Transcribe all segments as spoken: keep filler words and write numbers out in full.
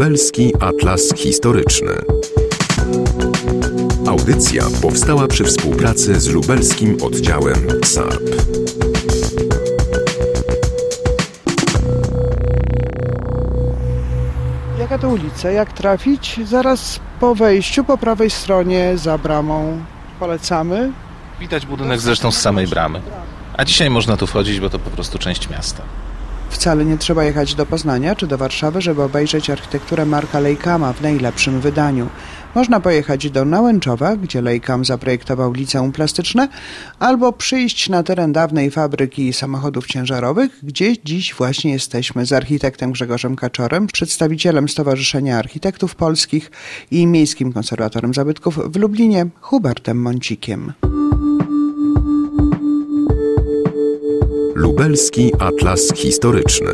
Lubelski Atlas Historyczny. Audycja powstała przy współpracy z lubelskim oddziałem S A R P. Jaka to ulica? Jak trafić? Zaraz po wejściu, po prawej stronie za bramą. Polecamy. Widać budynek zresztą z samej bramy. A dzisiaj można tu wchodzić, bo to po prostu część miasta. Wcale nie trzeba jechać do Poznania czy do Warszawy, żeby obejrzeć architekturę Marka Lejkama w najlepszym wydaniu. Można pojechać do Nałęczowa, gdzie Lejkam zaprojektował liceum plastyczne, albo przyjść na teren dawnej fabryki samochodów ciężarowych, gdzie dziś właśnie jesteśmy z architektem Grzegorzem Kaczorem, przedstawicielem Stowarzyszenia Architektów Polskich i miejskim konserwatorem zabytków w Lublinie Hubertem Mącikiem. Lubelski Atlas Historyczny.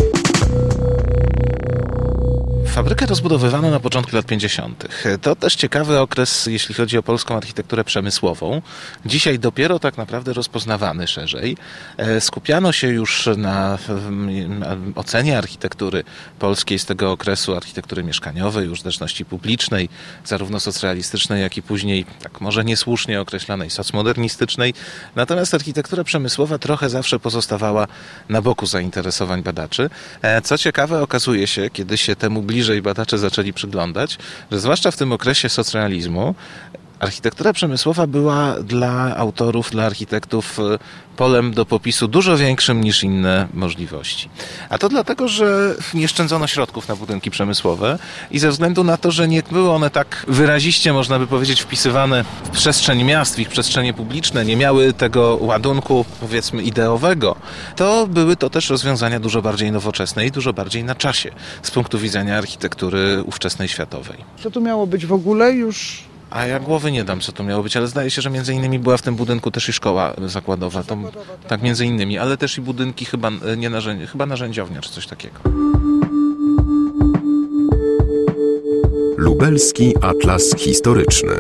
Fabrykę rozbudowywano na początku lat pięćdziesiątych. To też ciekawy okres, jeśli chodzi o polską architekturę przemysłową. Dzisiaj dopiero tak naprawdę rozpoznawany szerzej. Skupiano się już na ocenie architektury polskiej z tego okresu, architektury mieszkaniowej, użyteczności publicznej, zarówno socrealistycznej, jak i później, tak może niesłusznie określanej, socmodernistycznej. Natomiast architektura przemysłowa trochę zawsze pozostawała na boku zainteresowań badaczy. Co ciekawe, okazuje się, kiedy się temu bliżej badacze zaczęli przyglądać, że zwłaszcza w tym okresie socrealizmu architektura przemysłowa była dla autorów, dla architektów polem do popisu dużo większym niż inne możliwości. A to dlatego, że nie szczędzono środków na budynki przemysłowe i ze względu na to, że nie były one tak wyraziście, można by powiedzieć, wpisywane w przestrzeń miast, w ich przestrzenie publiczne, nie miały tego ładunku, powiedzmy, ideowego, to były to też rozwiązania dużo bardziej nowoczesne i dużo bardziej na czasie z punktu widzenia architektury ówczesnej światowej. Co tu miało być w ogóle już? A ja głowy nie dam, co to miało być, ale zdaje się, że między innymi była w tym budynku też i szkoła zakładowa. To, tak, między innymi, ale też i budynki chyba, nie narzędzi, chyba narzędziownia czy coś takiego. Lubelski Atlas Historyczny.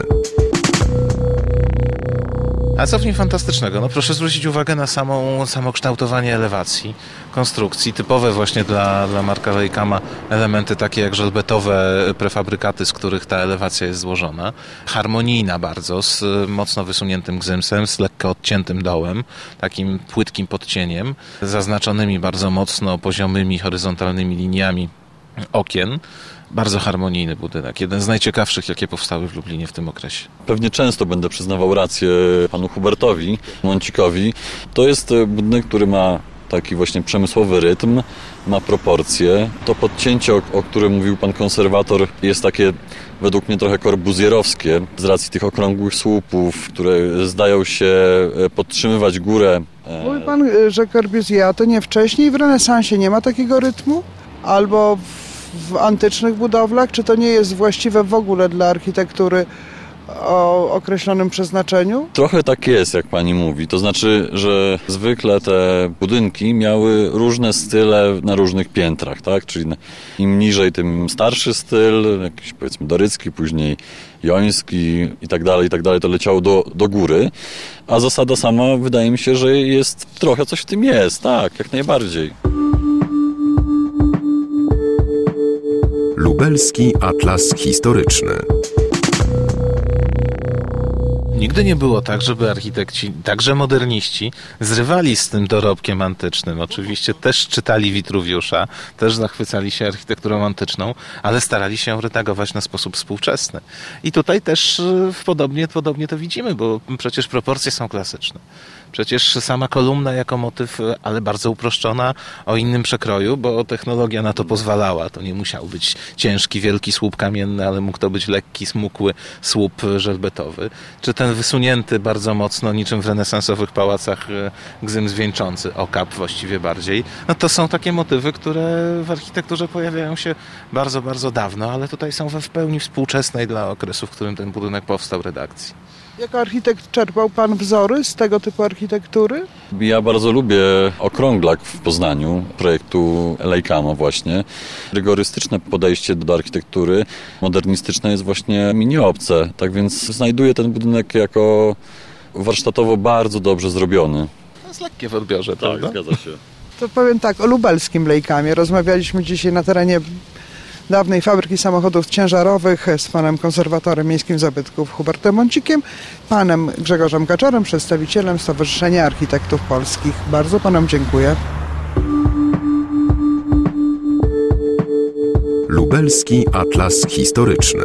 A co w nim fantastycznego? No proszę zwrócić uwagę na samą, samo kształtowanie elewacji, konstrukcji, typowe właśnie dla, dla Marka Lejkama elementy takie jak żelbetowe prefabrykaty, z których ta elewacja jest złożona. Harmonijna bardzo, z mocno wysuniętym gzymsem, z lekko odciętym dołem, takim płytkim podcieniem, zaznaczonymi bardzo mocno poziomymi, horyzontalnymi liniami okien. Bardzo harmonijny budynek. Jeden z najciekawszych, jakie powstały w Lublinie w tym okresie. Pewnie często będę przyznawał rację panu Hubertowi Mącikowi. To jest budynek, który ma taki właśnie przemysłowy rytm, ma proporcje. To podcięcie, o, o którym mówił pan konserwator, jest takie według mnie trochę korbuzjerowskie z racji tych okrągłych słupów, które zdają się podtrzymywać górę. Mówi pan, że Corbusier, a to nie wcześniej w renesansie nie ma takiego rytmu? Albo w w antycznych budowlach? Czy to nie jest właściwe w ogóle dla architektury o określonym przeznaczeniu? Trochę tak jest, jak pani mówi. To znaczy, że zwykle te budynki miały różne style na różnych piętrach, tak? Czyli im niżej, tym starszy styl, jakiś powiedzmy dorycki, później joński i tak dalej, i tak dalej. To leciało do, do góry. A zasada sama, wydaje mi się, że jest trochę coś w tym jest, tak, jak najbardziej. Lubelski Atlas Historyczny. Nigdy nie było tak, żeby architekci, także moderniści, zrywali z tym dorobkiem antycznym. Oczywiście też czytali Witruwiusza, też zachwycali się architekturą antyczną, ale starali się ją redagować na sposób współczesny. I tutaj też podobnie, podobnie to widzimy, bo przecież proporcje są klasyczne. Przecież sama kolumna jako motyw, ale bardzo uproszczona, o innym przekroju, bo technologia na to pozwalała. To nie musiał być ciężki, wielki słup kamienny, ale mógł to być lekki, smukły słup żelbetowy. Czy ten wysunięty bardzo mocno, niczym w renesansowych pałacach, gzym zwieńczący, okap właściwie bardziej. No to są takie motywy, które w architekturze pojawiają się bardzo, bardzo dawno, ale tutaj są we w pełni współczesnej dla okresu, w którym ten budynek powstał, redakcji. Jako architekt czerpał pan wzory z tego typu architektury? Ja bardzo lubię okrąglak w Poznaniu, projektu Lejkama właśnie. Rygorystyczne podejście do architektury modernistycznej jest właśnie mi nieobce. Tak więc znajduję ten budynek jako warsztatowo bardzo dobrze zrobiony. To jest lekkie w odbiorze, tak, prawda? Zgadza się. To powiem tak, o lubelskim Lejkamie. Rozmawialiśmy dzisiaj na terenie dawnej fabryki samochodów ciężarowych z panem konserwatorem miejskim zabytków Hubertem Mącikiem, panem Grzegorzem Kaczorem, przedstawicielem Stowarzyszenia Architektów Polskich. Bardzo panom dziękuję. Lubelski Atlas Historyczny.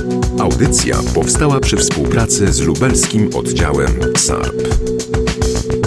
Audycja powstała przy współpracy z lubelskim oddziałem S A R P.